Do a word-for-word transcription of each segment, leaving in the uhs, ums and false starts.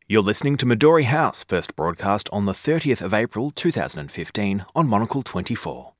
You're listening to Midori House, first broadcast on the thirtieth of April two thousand fifteen on Monocle twenty-four.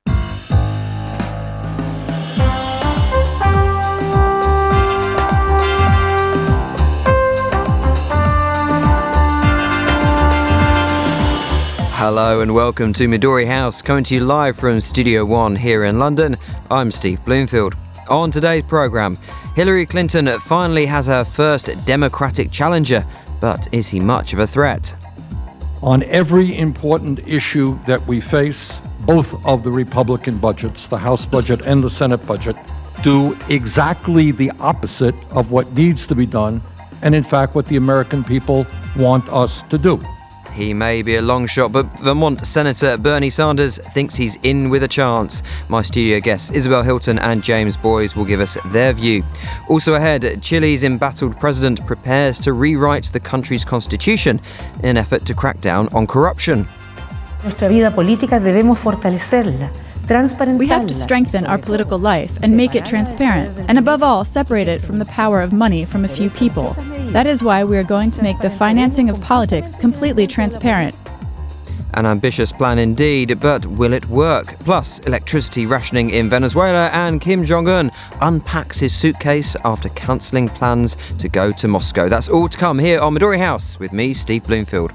Hello and welcome to Midori House, coming to you live from Studio One here in London. I'm Steve Bloomfield. On today's programme, Hillary Clinton finally has her first Democratic challenger, but is he much of a threat? On every important issue that we face, both of the Republican budgets, the House budget and the Senate budget, do exactly the opposite of what needs to be done, and in fact what the American people want us to do. He may be a long shot, but Vermont Senator Bernie Sanders thinks he's in with a chance. My studio guests Isabel Hilton and James Boyes will give us their view. Also ahead, Chile's embattled president prepares to rewrite the country's constitution in an effort to crack down on corruption. Nuestra vida política debemos fortalecerla. We have to strengthen our political life and make it transparent, and above all, separate it from the power of money from a few people. That is why we are going to make the financing of politics completely transparent. An ambitious plan indeed, but will it work? Plus, electricity rationing in Venezuela, and Kim Jong-un unpacks his suitcase after cancelling plans to go to Moscow. That's all to come here on Midori House with me, Steve Bloomfield.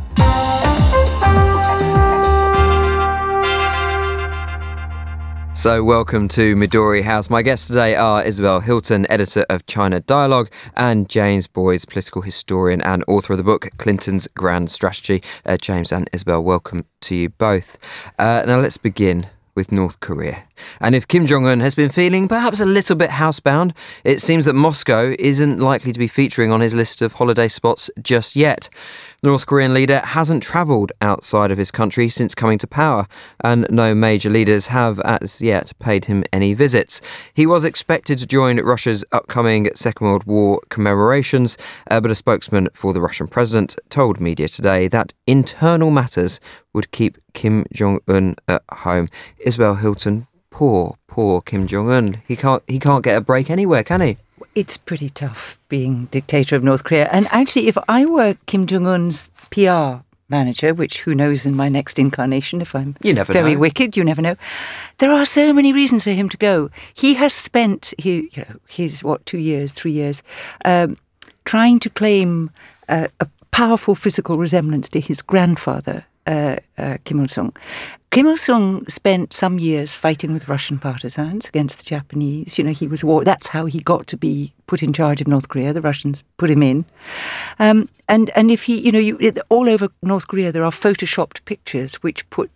So welcome to Midori House. My guests today are Isabel Hilton, editor of China Dialogue, and James Boyes, political historian and author of the book Clinton's Grand Strategy. Uh, James and Isabel, welcome to you both. Uh, now let's begin with North Korea. And if Kim Jong-un has been feeling perhaps a little bit housebound, it seems that Moscow isn't likely to be featuring on his list of holiday spots just yet. The North Korean leader hasn't travelled outside of his country since coming to power, and no major leaders have as yet paid him any visits. He was expected to join Russia's upcoming Second World War commemorations, uh, but a spokesman for the Russian president told media today that internal matters would keep Kim Jong-un at home. Isabel Hilton, poor, poor Kim Jong-un. He can't, he can't get a break anywhere, can he? It's pretty tough being dictator of North Korea. And actually, if I were Kim Jong-un's P R manager, which who knows in my next incarnation, if I'm you never very know. wicked, you never know. There are so many reasons for him to go. He has spent, he, you know, his, what, two years, three years, um, trying to claim uh, a powerful physical resemblance to his grandfather, Uh, uh, Kim Il-sung. Kim Il-sung spent some years fighting with Russian partisans against the Japanese. You know, he was war. That's how he got to be put in charge of North Korea. The Russians put him in. Um, and, and if he, you know, you, all over North Korea, there are photoshopped pictures which put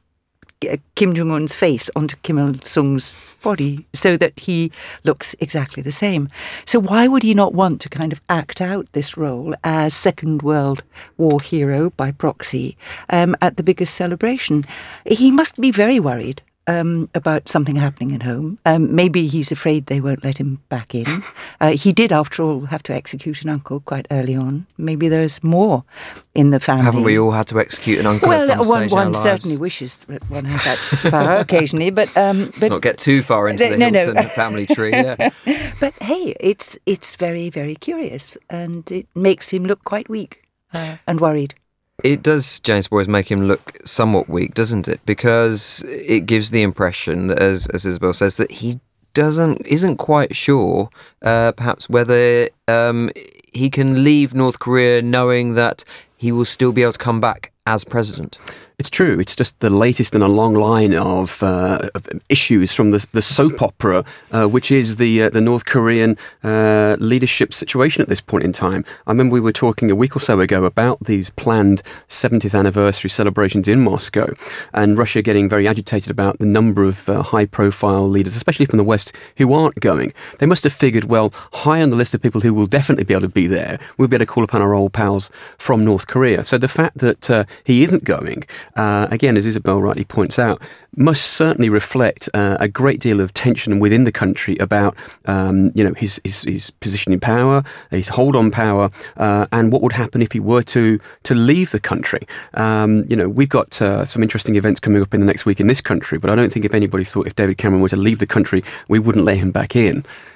Kim Jong-un's face onto Kim Il-sung's body so that he looks exactly the same. So why would he not want to kind of act out this role as Second World War hero by proxy um, at the biggest celebration? He must be very worried um, about something happening at home. Um, maybe he's afraid they won't let him back in. Uh, he did, after all, have to execute an uncle quite early on. Maybe there's more in the family. Haven't we all had to execute an uncle well, at some one, stage in our one lives? certainly wishes that one had that power occasionally, but um, but let's not get too far into the no, Hilton no. family tree. Yeah. But hey, it's it's very very curious, and it makes him look quite weak uh, and worried. It does, James Boyes, make him look somewhat weak, doesn't it? Because it gives the impression, as as Isabel says, that he doesn't isn't quite sure, uh, perhaps whether um, he can leave North Korea knowing that he will still be able to come back as president. It's true. It's just the latest in a long line of, uh, of issues from the, the soap opera, uh, which is the uh, the North Korean uh, leadership situation at this point in time. I remember we were talking a week or so ago about these planned seventieth anniversary celebrations in Moscow, and Russia getting very agitated about the number of uh, high-profile leaders, especially from the West, who aren't going. They must have figured, well, high on the list of people who will definitely be able to be there, we'll be able to call upon our old pals from North Korea. So the fact that uh, he isn't going, Uh, again, as Isabel rightly points out, must certainly reflect uh, a great deal of tension within the country about, um, you know, his, his his position in power, his hold on power, uh, and what would happen if he were to to leave the country. Um, you know, we've got uh, some interesting events coming up in the next week in this country, but I don't think if anybody thought if David Cameron were to leave the country, we wouldn't let him back in.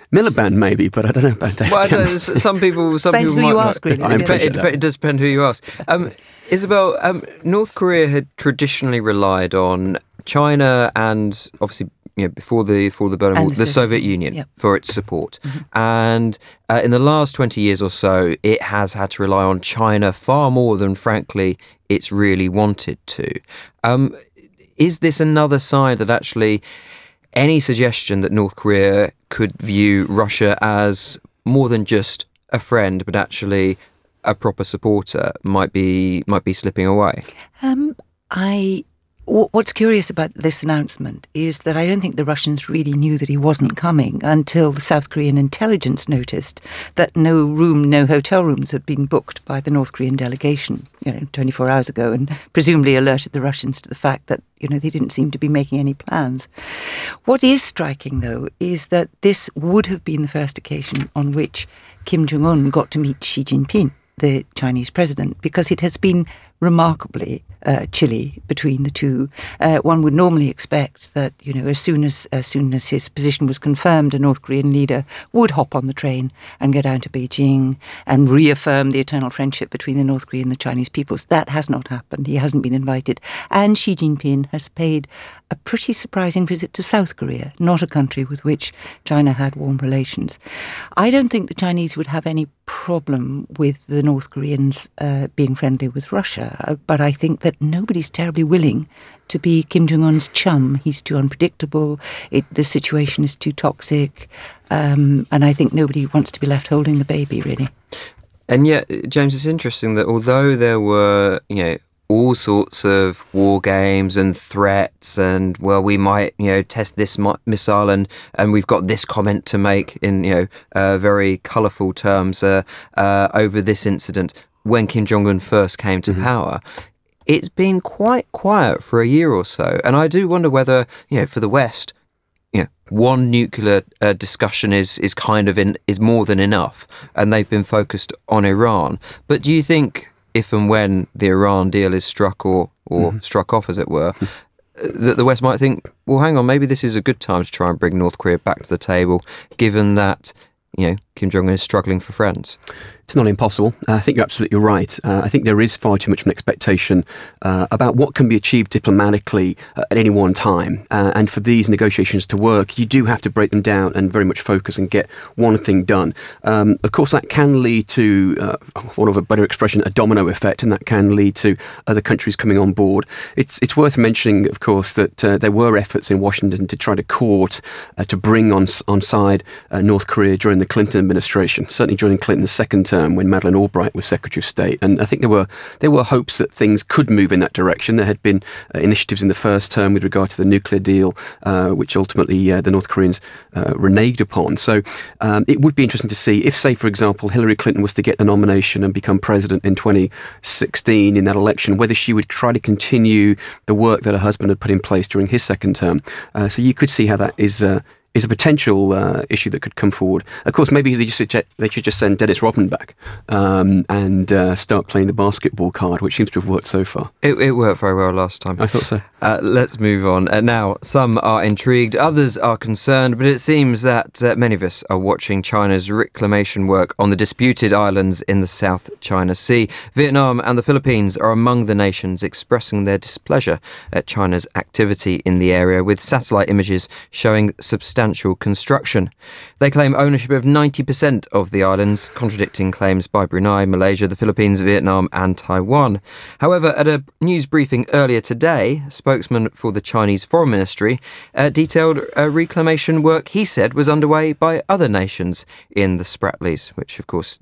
Miliband maybe, but I don't know about David well, Cameron. Some people, some Depends people who might you not- ask, really. I It, appreciate it, that. it does depend who you ask. Um, Isabel, um, North Korea had traditionally relied on China and obviously, you know, before the before the Berlin And Wall, the the Soviet Soviet Union, Union yep. for its support. And uh, in the last twenty years or so, it has had to rely on China far more than, frankly, it's really wanted to. Um, is this another sign that actually any suggestion that North Korea could view Russia as more than just a friend, but actually a proper supporter, might be might be slipping away? Um, I. w- What's curious about this announcement is that I don't think the Russians really knew that he wasn't coming until the South Korean intelligence noticed that no room, no hotel rooms had been booked by the North Korean delegation, you know, twenty-four hours ago, and presumably alerted the Russians to the fact that, you know, they didn't seem to be making any plans. What is striking, though, is that this would have been the first occasion on which Kim Jong-un got to meet Xi Jinping, the Chinese president, because it has been remarkably uh, chilly between the two. Uh, one would normally expect that, you know, as soon as as soon as his position was confirmed, a North Korean leader would hop on the train and go down to Beijing and reaffirm the eternal friendship between the North Korean and the Chinese peoples. That has not happened. He hasn't been invited. And Xi Jinping has paid a pretty surprising visit to South Korea, not a country with which China had warm relations. I don't think the Chinese would have any problem with the North Koreans uh, being friendly with Russia, uh, but I think that nobody's terribly willing to be Kim Jong-un's chum. He's too unpredictable, it, the situation is too toxic, um, and I think nobody wants to be left holding the baby, really. And yet, James, it's interesting that although there were, you know, all sorts of war games and threats and, well, we might, you know, test this mi- missile and, and we've got this comment to make in, you know, uh, very colourful terms uh, uh, over this incident when Kim Jong-un first came to mm-hmm. power. It's been quite quiet for a year or so. And I do wonder whether, you know, for the West, you know, one nuclear uh, discussion is is kind of in, is more than enough, and they've been focused on Iran. But do you think, if and when the Iran deal is struck or, or mm-hmm. struck off, as it were, that the West might think, well, hang on, maybe this is a good time to try and bring North Korea back to the table, given that, you know, Kim Jong-un is struggling for friends? It's not impossible. Uh, I think you're absolutely right. Uh, I think there is far too much of an expectation uh, about what can be achieved diplomatically uh, at any one time. Uh, and for these negotiations to work, you do have to break them down and very much focus and get one thing done. Um, of course, that can lead to, uh, for want of a better expression, a domino effect, and that can lead to other countries coming on board. It's it's worth mentioning, of course, that uh, there were efforts in Washington to try to court, uh, to bring on, on side uh, North Korea during the Clinton administration, certainly during Clinton's second term, when Madeleine Albright was Secretary of State. And I think there were there were hopes that things could move in that direction. There had been uh, initiatives in the first term with regard to the nuclear deal, uh, which ultimately uh, the North Koreans uh, reneged upon. So um, it would be interesting to see if, say, for example, Hillary Clinton was to get the nomination and become president in twenty sixteen in that election, whether she would try to continue the work that her husband had put in place during his second term. Uh, so you could see how that is uh, is a potential uh, issue that could come forward. Of course, maybe they, just, they should just send Dennis Rodman back um, and uh, start playing the basketball card, which seems to have worked so far. It, it worked very well last time. I thought so. Uh, let's move on. Uh, now, some are intrigued, others are concerned, but it seems that uh, many of us are watching China's reclamation work on the disputed islands in the South China Sea. Vietnam and the Philippines are among the nations expressing their displeasure at China's activity in the area, with satellite images showing substantial construction. They claim ownership of ninety percent of the islands, contradicting claims by Brunei, Malaysia, the Philippines, Vietnam and Taiwan. However, at a news briefing earlier today, a spokesman for the Chinese Foreign Ministry uh, detailed uh, reclamation work he said was underway by other nations in the Spratlys, which of course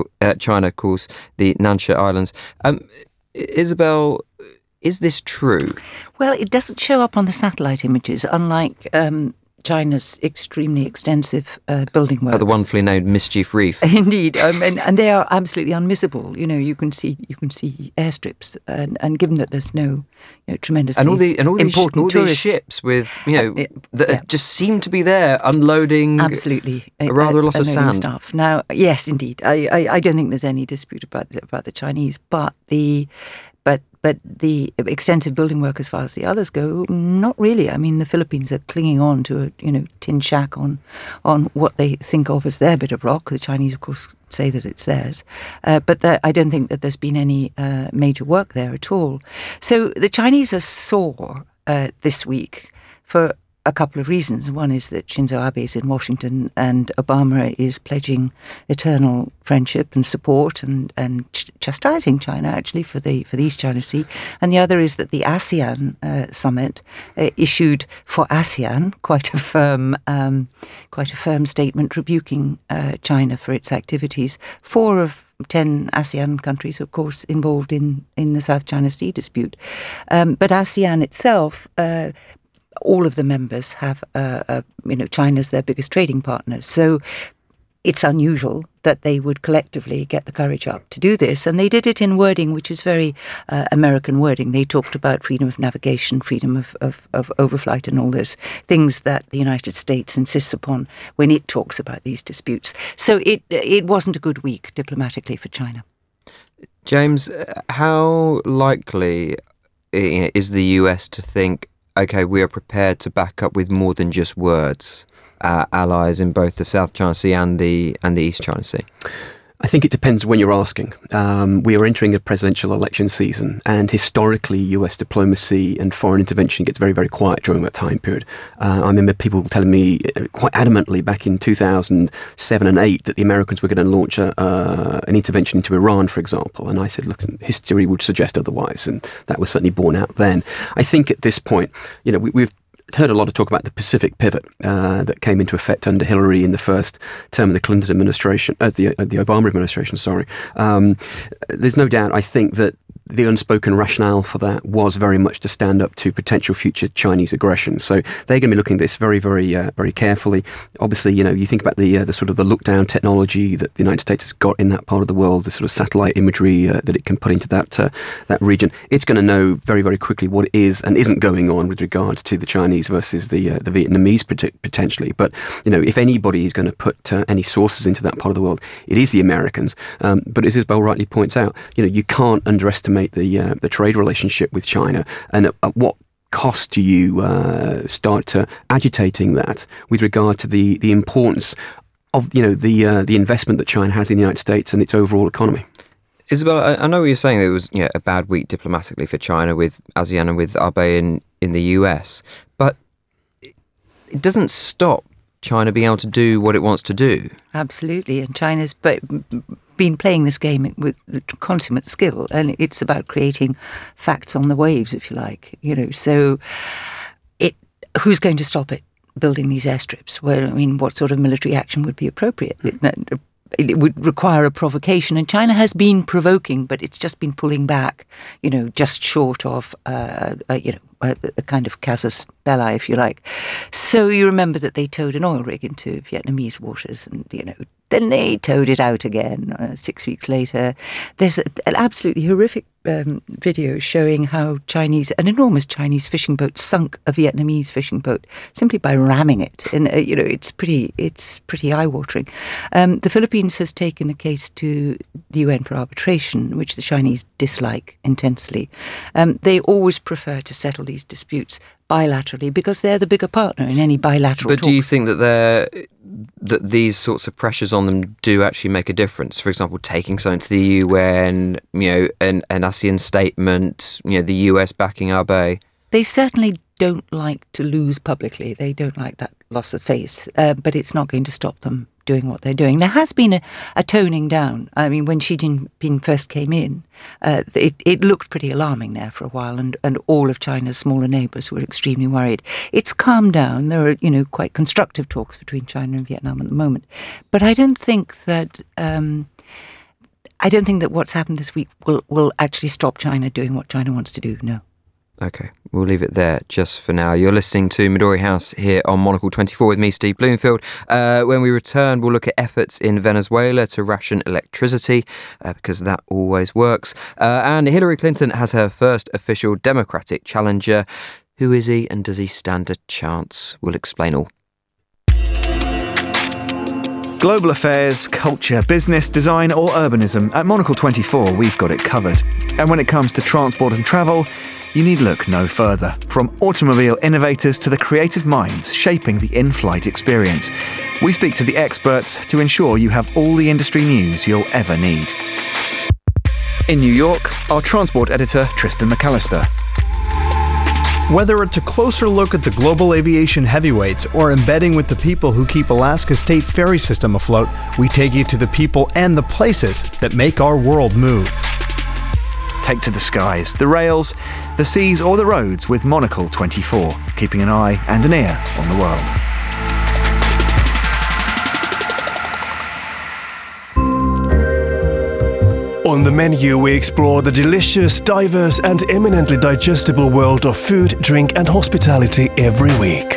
China calls the Nansha Islands. Um, Isabel, is this true? Well, it doesn't show up on the satellite images, unlike Um China's extremely extensive uh, building works. Uh, the wonderfully named Mischief Reef. Indeed, um, and, and they are absolutely unmissable. You know, you can see you can see airstrips, and, and given that there's no you know, tremendously and all the and all these important all tourist, these ships with you know uh, it, that yeah. just seem to be there unloading absolutely a, rather a lot of sand stuff. Now, yes, indeed, I, I I don't think there's any dispute about about the Chinese, but the. But but the extensive building work, as far as the others go, not really. I mean, the Philippines are clinging on to a you know tin shack on on what they think of as their bit of rock. The Chinese, of course, say that it's theirs, uh, but the, I don't think that there's been any uh, major work there at all. So the Chinese are sore uh, this week for a couple of reasons. One is that Shinzo Abe is in Washington and Obama is pledging eternal friendship and support and, and ch- chastising China, actually, for the for the East China Sea. And the other is that the ASEAN uh, summit uh, issued for ASEAN quite a firm um, quite a firm statement rebuking uh, China for its activities. Four of ten ASEAN countries, of course, involved in, in the South China Sea dispute. Um, but ASEAN itself, uh, all of the members have, uh, uh, you know, China's their biggest trading partner. So it's unusual that they would collectively get the courage up to do this. And they did it in wording which is very uh, American wording. They talked about freedom of navigation, freedom of, of, of overflight and all those things that the United States insists upon when it talks about these disputes. So it it wasn't a good week diplomatically for China. James, how likely is the U S to think, OK, we are prepared to back up with more than just words, uh, allies in both the South China Sea and the and the East China Sea? I think it depends when you're asking. Um, we are entering a presidential election season, and historically U S diplomacy and foreign intervention gets very, very quiet during that time period. Uh, I remember people telling me quite adamantly back in two thousand seven and eight that the Americans were going to launch a, uh, an intervention into Iran, for example. And I said, look, history would suggest otherwise, and that was certainly borne out then. I think at this point, you know, we, we've heard a lot of talk about the Pacific pivot uh, that came into effect under Hillary in the first term of the Clinton administration, uh, the uh, the Obama administration. Sorry, um, there's no doubt. I think that the unspoken rationale for that was very much to stand up to potential future Chinese aggression. So they're going to be looking at this very, very, uh, very carefully. Obviously, you know, you think about the uh, the sort of the look down technology that the United States has got in that part of the world, the sort of satellite imagery uh, that it can put into that uh, that region. It's going to know very, very quickly what is and isn't going on with regards to the Chinese versus the uh, the Vietnamese potentially. But you know, if anybody is going to put uh, any sources into that part of the world, it is the Americans. Um, but as Isabel rightly points out, you know, you can't underestimate the uh, the trade relationship with China, and at, at what cost do you uh, start to agitating that with regard to the, the importance of you know the uh, the investment that China has in the United States and its overall economy? Isabel, I, I know what you're saying. That it was you know, a bad week diplomatically for China with ASEAN and with Abe in, in the U S, but it doesn't stop China being able to do what it wants to do. Absolutely, and China's but. been playing this game with consummate skill, and it's about creating facts on the waves, if you like. You know, so it who's going to stop it building these airstrips? Well, I mean, what sort of military action would be appropriate? It, it would require a provocation, and China has been provoking, but it's just been pulling back. You know, just short of uh, uh, you know a, a kind of casus belli, if you like. So you remember that they towed an oil rig into Vietnamese waters, and you know. Then they towed it out again uh, six weeks later. There's a, an absolutely horrific um, video showing how Chinese, an enormous Chinese fishing boat sunk a Vietnamese fishing boat simply by ramming it. And, uh, you know, it's pretty it's pretty eye-watering. Um, the Philippines has taken a case to the U N for arbitration, which the Chinese dislike intensely. Um, they always prefer to settle these disputes bilaterally because they're the bigger partner in any bilateral But talks. do you think that they're that these sorts of pressures on them do actually make a difference? For example, taking something to the U N, you know, an, an ASEAN statement, you know, the U S backing Abe. They certainly don't like to lose publicly. They don't like that loss of face, uh, but it's not going to stop them doing what they're doing. There has been a, a toning down. I mean, when Xi Jinping first came in, uh, it, it looked pretty alarming there for a while, and, and all of China's smaller neighbours were extremely worried. It's calmed down. There are, you know, quite constructive talks between China and Vietnam at the moment. But I don't think that um, I don't think that what's happened this week will, will actually stop China doing what China wants to do. No. Okay, we'll leave it there just for now. You're listening to Midori House here on Monocle twenty-four with me, Steve Bloomfield. Uh, when we return, we'll look at efforts in Venezuela to ration electricity, uh, because that always works. Uh, and Hillary Clinton has her first official Democratic challenger. Who is he, and does he stand a chance? We'll explain all. Global affairs, culture, business, design or urbanism, at Monocle twenty-four we've got it covered. And when it comes to transport and travel, you need look no further. From automobile innovators to the creative minds shaping the in-flight experience, we speak to the experts to ensure you have all the industry news you'll ever need. In New York, our transport editor Tristan McAllister. Whether it's a closer look at the global aviation heavyweights or embedding with the people who keep Alaska's state ferry system afloat, we take you to the people and the places that make our world move. Take to the skies, the rails, the seas or the roads with Monocle twenty-four, keeping an eye and an ear on the world. On the menu, we explore the delicious, diverse and eminently digestible world of food, drink and hospitality every week.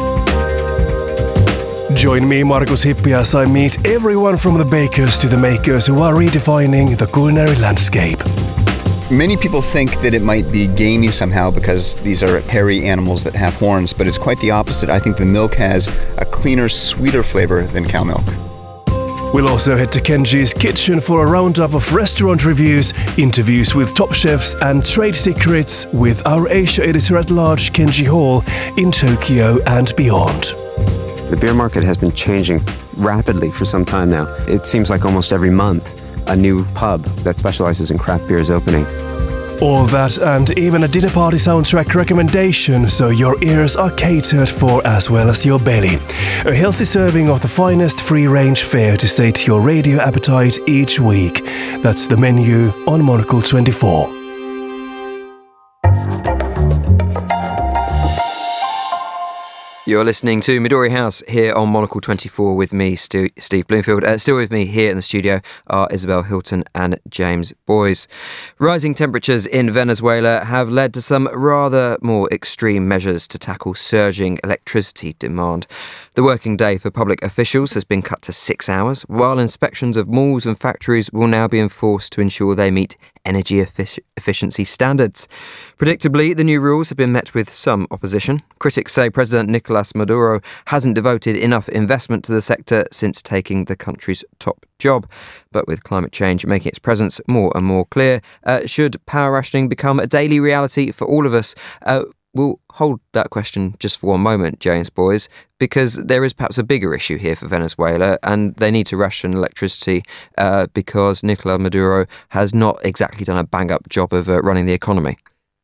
Join me, Markus Hippi, as I meet everyone from the bakers to the makers who are redefining the culinary landscape. Many people think that it might be gamey somehow because these are hairy animals that have horns, but it's quite the opposite. I think the milk has a cleaner, sweeter flavor than cow milk. We'll also head to Kenji's kitchen for a roundup of restaurant reviews, interviews with top chefs and trade secrets with our Asia editor-at-large Kenji Hall in Tokyo and beyond. The beer market has been changing rapidly for some time now. It seems like almost every month a new pub that specializes in craft beer is opening. All that and even a dinner party soundtrack recommendation, so your ears are catered for as well as your belly. A healthy serving of the finest free-range fare to sate your radio appetite each week. That's the menu on Monocle twenty-four. You're listening to Midori House here on Monocle twenty-four with me, Stu- Steve Bloomfield. Uh, still with me here in the studio are Isabel Hilton and James Boyes. Rising temperatures in Venezuela have led to some rather more extreme measures to tackle surging electricity demand. The working day for public officials has been cut to six hours, while inspections of malls and factories will now be enforced to ensure they meet energy effic- efficiency standards. Predictably, the new rules have been met with some opposition. Critics say President Nicolas Maduro hasn't devoted enough investment to the sector since taking the country's top job. But with climate change making its presence more and more clear, uh, should power rationing become a daily reality for all of us? Uh, we'll hold that question just for one moment, James Boyes, because there is perhaps a bigger issue here for Venezuela, and they need to ration electricity uh, because Nicolas Maduro has not exactly done a bang-up job of uh, running the economy.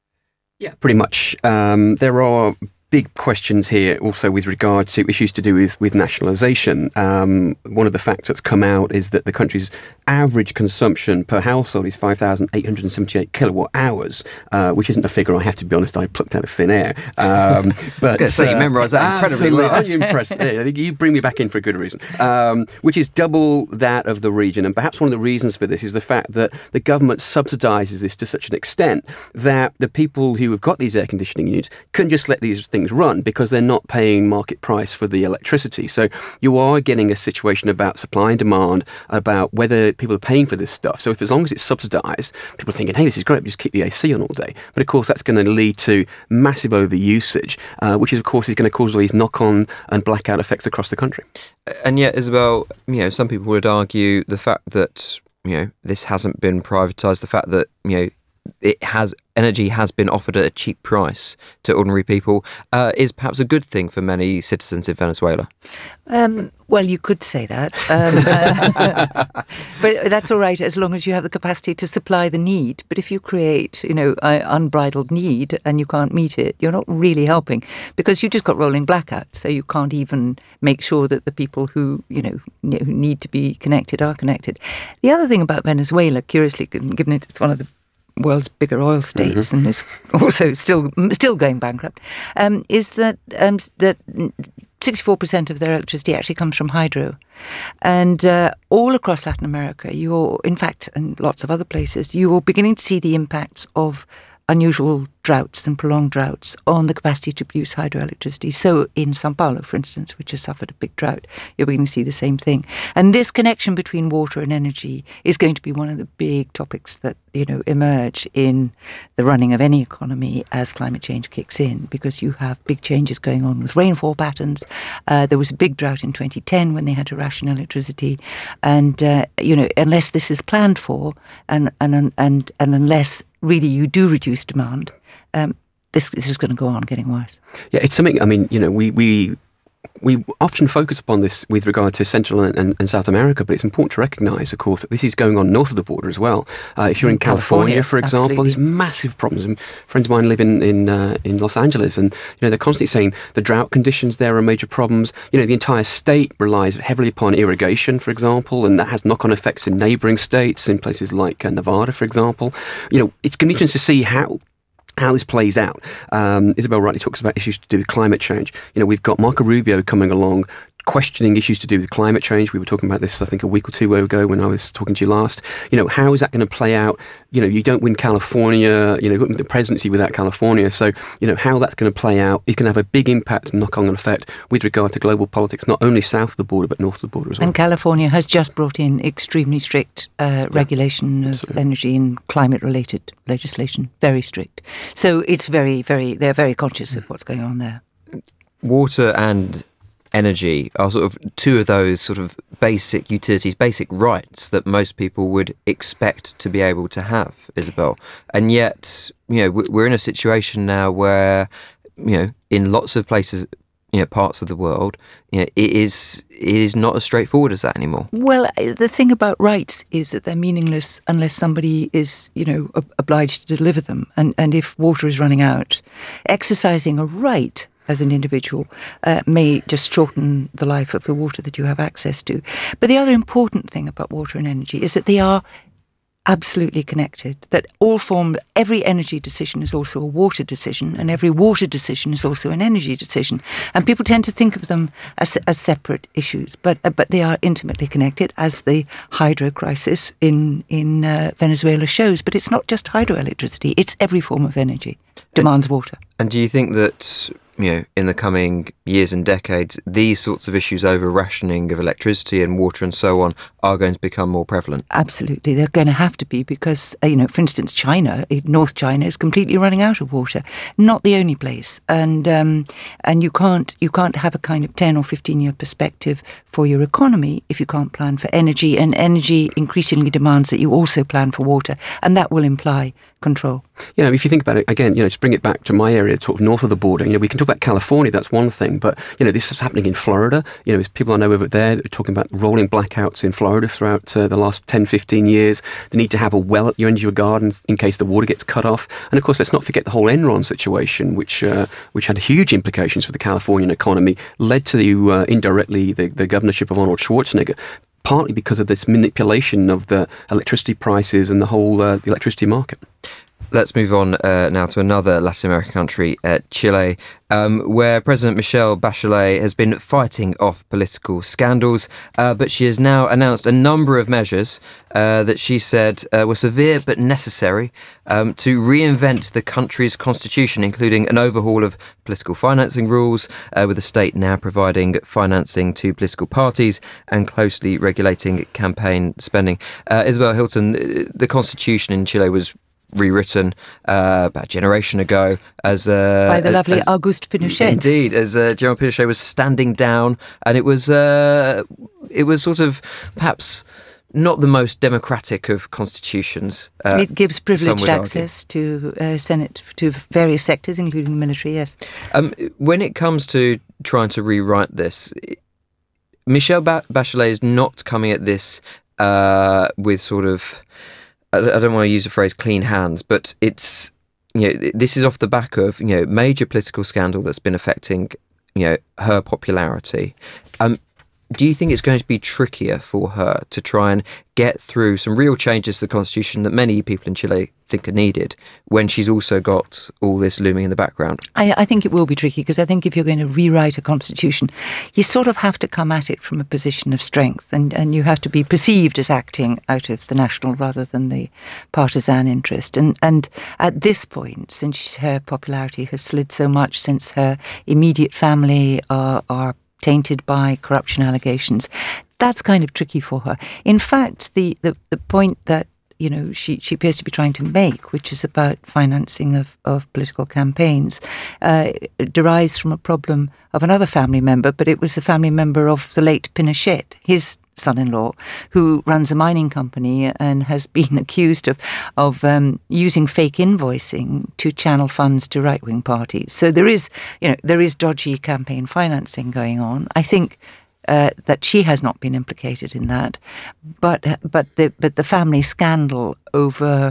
Yeah, pretty much. Um, there are big questions here also with regard to issues to do with, with nationalisation. Um, one of the facts that's come out is that the country's average consumption per household is five thousand eight hundred seventy-eight kilowatt hours, uh, which isn't a figure, I have to be honest, I plucked out of thin air. Um, but, I was going to say, you memorised that incredibly well. Are you impressed? Yeah, I think you bring me back in for a good reason, um, which is double that of the region. And perhaps one of the reasons for this is the fact that the government subsidises this to such an extent that the people who have got these air conditioning units can just let these things run because they're not paying market price for the electricity. So you are getting a situation about supply and demand, about whether people are paying for this stuff. So if as long as it's subsidised, people are thinking, hey, this is great, just keep the A C on all day. But of course, that's going to lead to massive overusage, uh, which is, of course, is going to cause all these knock-on and blackout effects across the country. And yet, Isabel, you know, some people would argue the fact that, you know, this hasn't been privatised, the fact that, you know, it has energy has been offered at a cheap price to ordinary people uh, is perhaps a good thing for many citizens in Venezuela. Um, well, you could say that, um, uh, but that's all right as long as you have the capacity to supply the need. But if you create, you know, uh, unbridled need and you can't meet it, you're not really helping because you just got rolling blackouts. So you can't even make sure that the people who, you know, who need to be connected are connected. The other thing about Venezuela, curiously, given it's one of the world's bigger oil states mm-hmm. and is also still still going bankrupt, um, is that um, that sixty-four percent of their electricity actually comes from hydro. And uh, all across Latin America, you're, in fact, and lots of other places, you're beginning to see the impacts of unusual droughts and prolonged droughts on the capacity to produce hydroelectricity. So in Sao Paulo, for instance, which has suffered a big drought, you're beginning to see the same thing. And this connection between water and energy is going to be one of the big topics that, you know, emerge in the running of any economy as climate change kicks in, because you have big changes going on with rainfall patterns. Uh, there was a big drought in twenty ten when they had to ration electricity. And, uh, you know, unless this is planned for and, and, and, and unless really you do reduce demand, um, this, this is going to go on getting worse. Yeah, it's something, I mean, you know, we... we We often focus upon this with regard to Central and, and, and South America, but it's important to recognise, of course, that this is going on north of the border as well. Uh, if you're in, in California, California, for example, absolutely. There's massive problems. And friends of mine live in in, uh, in Los Angeles, and you know they're constantly saying the drought conditions there are major problems. You know, the entire state relies heavily upon irrigation, for example, and that has knock-on effects in neighbouring states, in places like uh, Nevada, for example. You know, it's going to be interesting to see how how this plays out. Um, Isabel rightly talks about issues to do with climate change. You know, we've got Marco Rubio coming along, questioning issues to do with climate change. We were talking about this, I think, a week or two ago when I was talking to you last. You know, how is that going to play out? You know, you don't win California, you know, the presidency without California. So, you know, how that's going to play out is going to have a big impact, knock-on effect with regard to global politics, not only south of the border, but north of the border as well. And California has just brought in extremely strict uh, yeah, regulation of absolutely. energy and climate-related legislation, very strict. So it's very, very, they're very conscious of what's going on there. Water and energy are sort of two of those sort of basic utilities, basic rights that most people would expect to be able to have, Isabel. And yet, you know, we're in a situation now where, you know, in lots of places, you know, parts of the world, you know, it is it is not as straightforward as that anymore. Well, the thing about rights is that they're meaningless unless somebody is, you know, obliged to deliver them. And and if water is running out, exercising a right as an individual uh, may just shorten the life of the water that you have access to. But the other important thing about water and energy is that they are absolutely connected, that all form, every energy decision is also a water decision, and every water decision is also an energy decision. And people tend to think of them as, as separate issues, but uh, but they are intimately connected, as the hydro crisis in, in uh, Venezuela shows. But it's not just hydroelectricity, it's every form of energy demands and, water. And do you think that, you know, in the coming years and decades, these sorts of issues over rationing of electricity and water and so on are going to become more prevalent? Absolutely. They're going to have to be because, you know, for instance, China, North China is completely running out of water. Not the only place. And um, and you can't you can't have a kind of ten or fifteen year perspective for your economy if you can't plan for energy. And energy increasingly demands that you also plan for water. And that will imply control. You know, if you think about it, again, you know, just bring it back to my area, sort of north of the border, you know, we can talk about California, that's one thing, but, you know, this is happening in Florida. You know, there's people I know over there that are talking about rolling blackouts in Florida throughout uh, the last ten, fifteen years. The need to have a well at your end of your garden in case the water gets cut off. And of course, let's not forget the whole Enron situation, which uh, which had huge implications for the Californian economy, led to the, uh, indirectly the, the governorship of Arnold Schwarzenegger, partly because of this manipulation of the electricity prices and the whole uh, the electricity market. Let's move on uh, now to another Latin American country, uh, Chile, um, where President Michelle Bachelet has been fighting off political scandals, uh, but she has now announced a number of measures uh, that she said uh, were severe but necessary um, to reinvent the country's constitution, including an overhaul of political financing rules, uh, with the state now providing financing to political parties and closely regulating campaign spending. Uh, Isabel Hilton, the constitution in Chile was rewritten uh, about a generation ago as uh, by the lovely as, Auguste Pinochet. Indeed, as uh, General Pinochet was standing down, and it was uh, it was sort of perhaps not the most democratic of constitutions. Uh, it gives privileged access argue. to uh, Senate to various sectors, including the military. Yes. Um, when it comes to trying to rewrite this, Michelle ba- Bachelet is not coming at this uh, with sort of, I don't want to use the phrase clean hands, but it's, you know, this is off the back of, you know, major political scandal that's been affecting, you know, her popularity. Um, do you think it's going to be trickier for her to try and get through some real changes to the constitution that many people in Chile think are needed when she's also got all this looming in the background? I, I think it will be tricky, because I think if you're going to rewrite a constitution, you sort of have to come at it from a position of strength, and, and you have to be perceived as acting out of the national rather than the partisan interest. And, and at this point, since her popularity has slid so much, since her immediate family are, are tainted by corruption allegations, that's kind of tricky for her. In fact, the, the, the point that you know she, she appears to be trying to make, which is about financing of, of political campaigns, uh, derives from a problem of another family member, but it was a family member of the late Pinochet, his son-in-law, who runs a mining company and has been accused of of um, using fake invoicing to channel funds to right-wing parties. So there is, you know, there is dodgy campaign financing going on. I think uh, that she has not been implicated in that, but but the but the family scandal over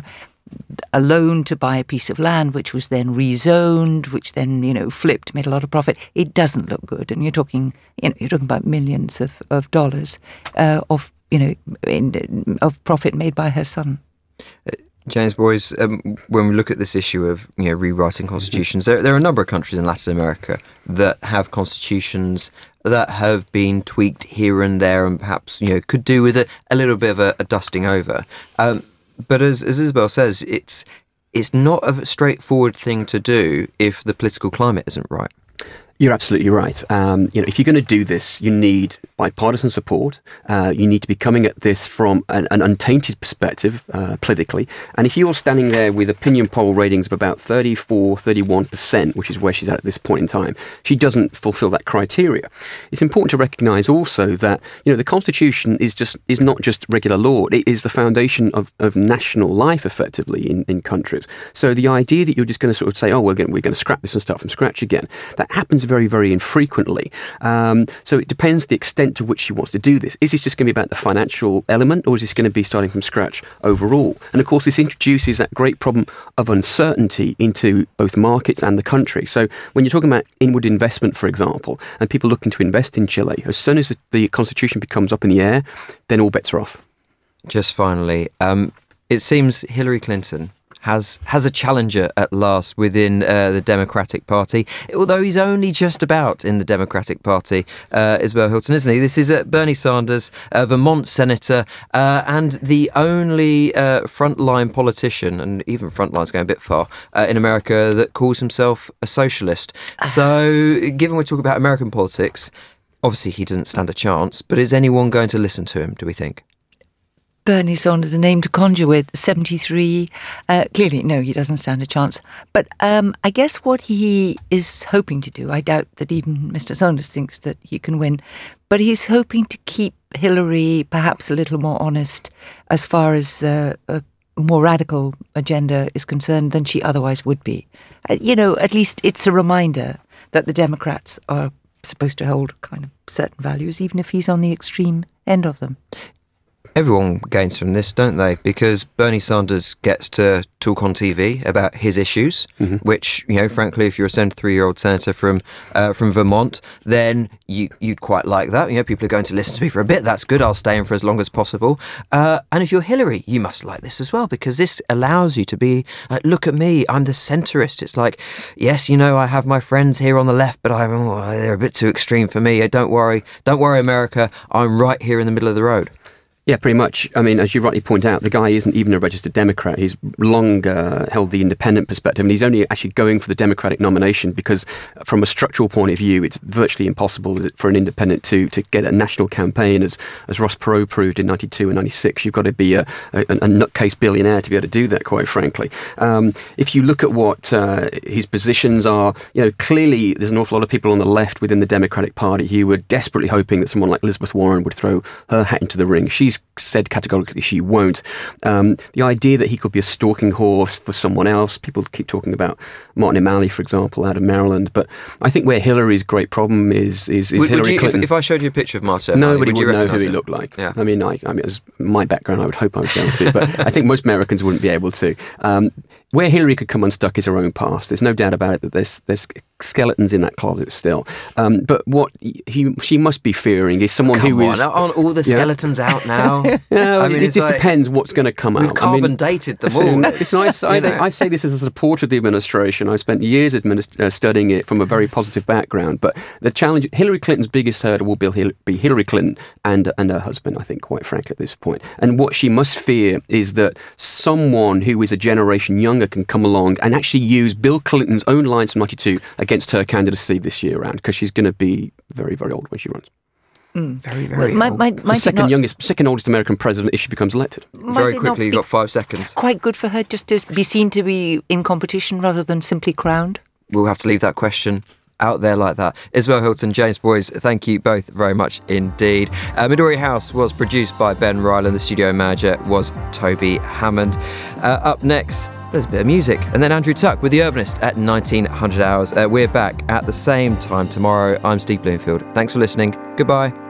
a loan to buy a piece of land, which was then rezoned, which then, you know, flipped, made a lot of profit. It doesn't look good. And you're talking, you know, you're talking about millions of, of dollars uh, of, you know, in, of profit made by her son. Uh, James Boys, um, when we look at this issue of, you know, rewriting constitutions, there, there are a number of countries in Latin America that have constitutions that have been tweaked here and there and perhaps, you know, could do with a, a little bit of a, a dusting over. Um, But as, as Isabel says, it's it's not a straightforward thing to do if the political climate isn't right. You're absolutely right. Um, you know, if you're going to do this, you need bipartisan support. Uh, you need to be coming at this from an, an untainted perspective uh, politically. And if you're standing there with opinion poll ratings of about thirty-four, thirty-one percent, which is where she's at at this point in time, she doesn't fulfill that criteria. It's important to recognise also that, you know, the Constitution is just is not just regular law. It is the foundation of, of national life, effectively, in, in countries. So the idea that you're just going to sort of say, oh, we're going, we're going to scrap this and start from scratch again, that happens very, very infrequently. Um, so it depends the extent to which she wants to do this. Is this just going to be about the financial element, or is this going to be starting from scratch overall? And of course, this introduces that great problem of uncertainty into both markets and the country. So when you're talking about inward investment, for example, and people looking to invest in Chile, as soon as the constitution becomes up in the air, then all bets are off. Just finally, um, it seems Hillary Clinton has has a challenger at last within uh, the Democratic Party, although he's only just about in the Democratic Party, uh, Isabel Hilton, isn't he? This is uh, Bernie Sanders, a Vermont senator, uh, and the only uh, frontline politician, and even frontline's going a bit far, uh, in America that calls himself a socialist. So, given we're talking about American politics, obviously he doesn't stand a chance, but is anyone going to listen to him, do we think? Bernie Sanders, a name to conjure with, seventy-three. Uh, clearly, no, he doesn't stand a chance. But um, I guess what he is hoping to do, I doubt that even Mister Sanders thinks that he can win, but he's hoping to keep Hillary perhaps a little more honest as far as uh, a more radical agenda is concerned than she otherwise would be. Uh, you know, at least it's a reminder that the Democrats are supposed to hold kind of certain values, even if he's on the extreme end of them. Everyone gains from this, don't they? Because Bernie Sanders gets to talk on T V about his issues, mm-hmm. which, you know, frankly, if you're a seventy-three-year-old senator from uh, from Vermont, then you, you'd quite like that. You know, people are going to listen to me for a bit. That's good. I'll stay in for as long as possible. Uh, and if you're Hillary, you must like this as well, because this allows you to be, uh, look at me, I'm the centrist. It's like, yes, you know, I have my friends here on the left, but I'm, oh, they're a bit too extreme for me. Don't worry. Don't worry, America. I'm right here in the middle of the road. Yeah, pretty much. I mean, as you rightly point out, the guy isn't even a registered Democrat. He's long uh, held the independent perspective, and he's only actually going for the Democratic nomination because from a structural point of view, it's virtually impossible for an independent to to get a national campaign, as as Ross Perot proved in ninety-two and ninety-six. You've got to be a, a, a nutcase billionaire to be able to do that, quite frankly. Um, if you look at what uh, his positions are, you know, clearly there's an awful lot of people on the left within the Democratic Party who were desperately hoping that someone like Elizabeth Warren would throw her hat into the ring. She's said categorically she won't. Um, the idea that he could be a stalking horse for someone else, people keep talking about Martin O'Malley, for example, out of Maryland, but I think where Hillary's great problem is is, is would, Hillary would you, Clinton. If, if I showed you a picture of Martin O'Malley, nobody would, would know who he him? looked like. Yeah. I mean, I, I mean, as my background, I would hope I would be able to, but I think most Americans wouldn't be able to. Um, where Hillary could come unstuck is her own past. There's no doubt about it that there's there's skeletons in that closet still. Um, but what he, she must be fearing is someone Come who on, is... aren't all the skeletons yeah. out now? yeah, I mean, it just like, depends what's going to come we've out. We've carbon I mean, dated them all. It's nice. I, I say this as a supporter of the administration. I spent years administ- uh, studying it from a very positive background. But the challenge, Hillary Clinton's biggest hurdle will be, Hil- be Hillary Clinton and, and her husband, I think, quite frankly, at this point. And what she must fear is that someone who is a generation younger can come along and actually use Bill Clinton's own lines from ninety-two against her candidacy this year round, because she's going to be very, very old when she runs. Mm. Very, very my, old. my, the second not, youngest, second oldest American president if she becomes elected. Very quickly, you've got five seconds. Quite good for her just to be seen to be in competition rather than simply crowned. We'll have to leave that question out there like that. Isabel Hilton, James Boyes, thank you both very much indeed. Uh, Midori House was produced by Ben Ryland. The studio manager was Toby Hammond. Uh, up next, there's a bit of music, and then Andrew Tuck with The Urbanist at nineteen hundred hours. Uh, we're back at the same time tomorrow. I'm Steve Bloomfield. Thanks for listening. Goodbye.